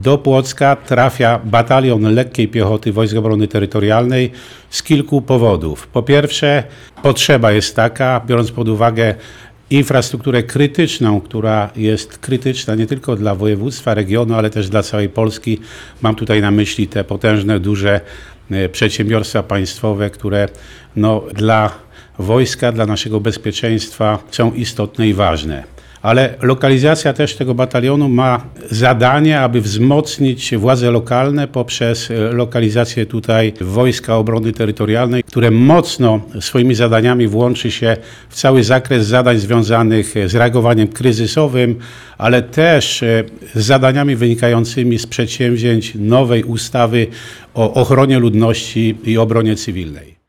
Do Płocka trafia batalion lekkiej piechoty Wojsk Obrony Terytorialnej z kilku powodów. Po pierwsze, potrzeba jest taka, biorąc pod uwagę infrastrukturę krytyczną, która jest krytyczna nie tylko dla województwa, regionu, ale też dla całej Polski. Mam tutaj na myśli te potężne, duże przedsiębiorstwa państwowe, które dla wojska, dla naszego bezpieczeństwa są istotne i ważne. Ale lokalizacja też tego batalionu ma zadanie, aby wzmocnić władze lokalne poprzez lokalizację tutaj Wojska Obrony Terytorialnej, które mocno swoimi zadaniami włączy się w cały zakres zadań związanych z reagowaniem kryzysowym, ale też z zadaniami wynikającymi z przedsięwzięć nowej ustawy o ochronie ludności i obronie cywilnej.